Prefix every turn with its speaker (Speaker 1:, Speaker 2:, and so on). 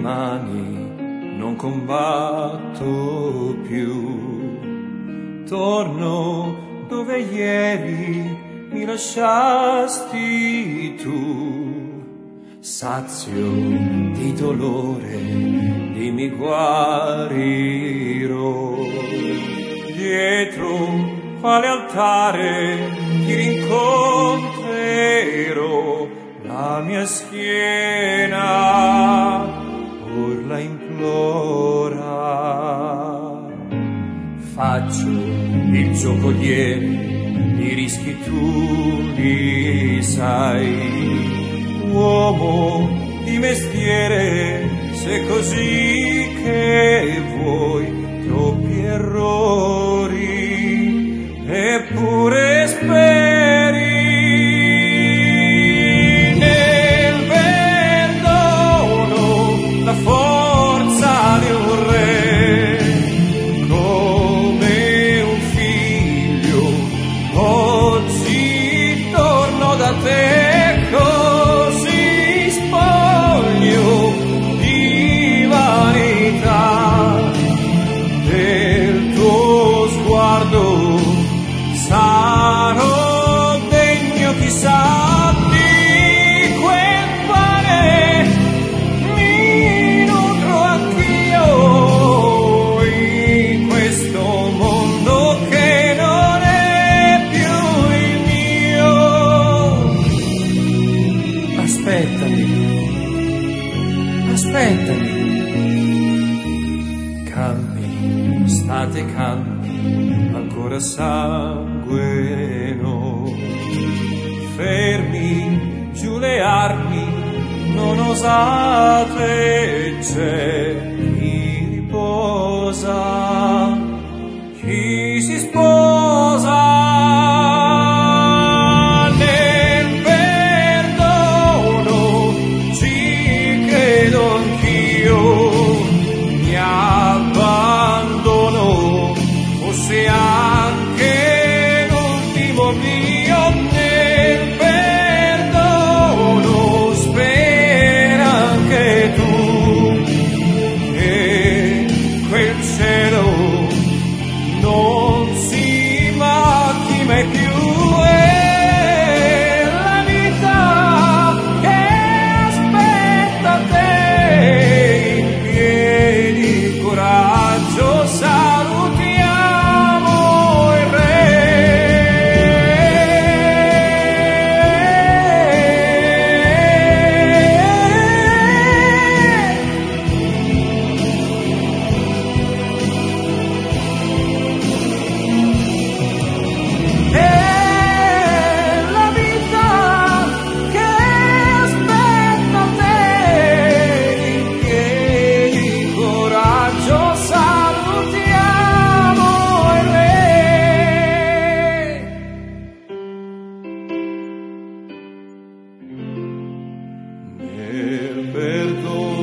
Speaker 1: mani non combatto più. Torno dove ieri mi lasciasti tu. Sazio di dolore, dimmi guarirò. Dietro quale altare ti rincontrerò? La mia schiena or la implora. Faccio il giocoliere, i rischi tu li sai. Uomo di mestiere, se così che vuoi, troppi errori, eppure speri. Nel perdono la forza di un re, come un figlio, oggi torno da te. Sarò degno chissà di quel pane, mi nutro anch'io in questo mondo che non è più il mio. Aspettami, aspettami. Campi, state campi, ancora sangue no. Fermi giù le armi, non osate, c'è chi riposa, chi si sposa. Nel perdono ci credo anch'io, mi abbandono, fosse anche l'ultimo mio. Nel perdono spera anche tu che quel cielo non si macchi mai più. È la vita che aspetta te in piedi, coraggio, salutiamo il re. È la vita che aspetta te in piedi, coraggio, salutiamo il re. Nel perdono